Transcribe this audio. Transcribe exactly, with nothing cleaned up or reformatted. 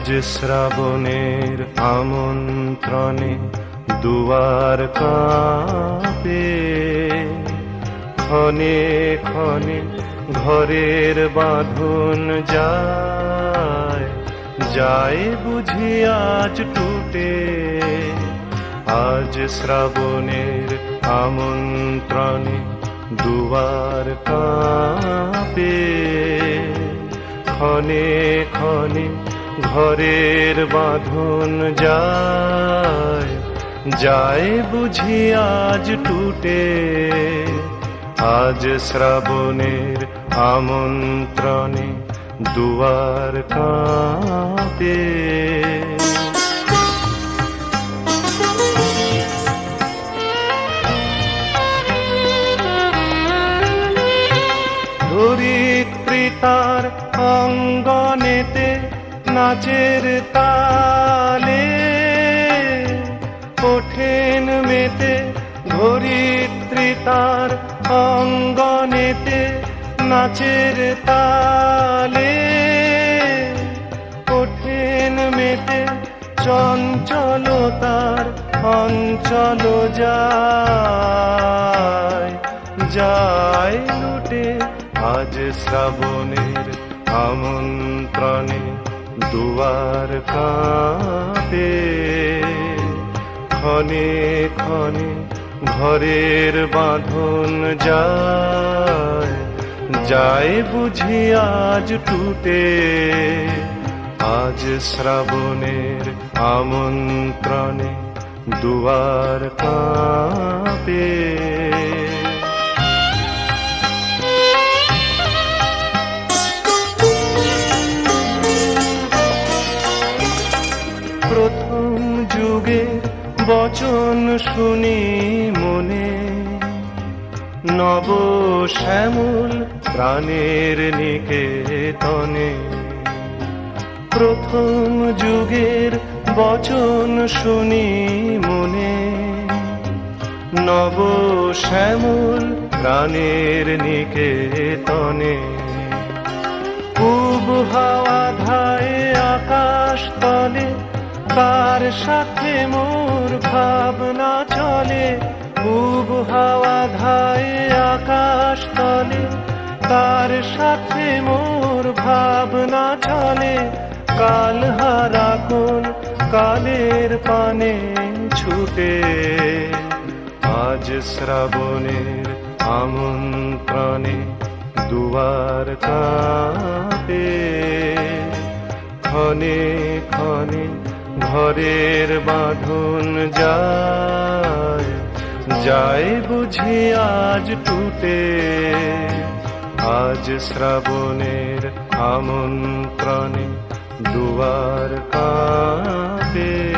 শ্রাবণের আমন্ত্রণে দুয়ার কাঁপে, ক্ষণে ক্ষণে ঘরের বাঁধন যায়, যায় বুঝি আজ টুটে। আজ শ্রাবণের আমন্ত্রণে দুয়ার কাঁপে, ক্ষণে ক্ষণে ঘরের বাঁধন যায়, যায় বুঝি আজ টুটে। আজ শ্রাবণের আমন্ত্রণে দুয়ার কাঁপে। ধরিত্রী তার অঙ্গনেতে নাচের তালে, ওঠেন মেতে ধরিত্রী তার অঙ্গনেতে নাচের তালে, ওঠেন মেতে চঞ্চলতার অঞ্চল যায়, যায় লুটে। আজ শ্রাবণের আমন্ত্রণে দুয়ার কাঁপে, ক্ষণে ক্ষণে ঘরের বাঁধন যায়, যায় বুঝি আজ টুটে। আজ শ্রাবণের আমন্ত্রণে দুয়ার কাঁপে। প্রথম যুগের বচন শুনি মনে, নব শ্যামল প্রাণের নিকেতনে। প্রথম যুগের বচন শুনি মনে, নব শ্যামল প্রাণের নিকেতনে। পূব হাওয়া ধায় আকাশ তলে, তার সাথে মোর ভাবনা চলে। পূব হাওয়া ধায় আকাশ তলে, তার সাথে মোর ভাবনা চলে। কাল হারা কোন কালের পানে ছুটে, আজ শ্রাবণের আমন্ত্রণে দুয়ার কাঁপে। ক্ষণে ক্ষণে ঘরের বাঁধন যায়, যায় বুঝি আজ টুটে। আজ শ্রাবণের আমন্ত্রণে দুয়ার কাঁপে।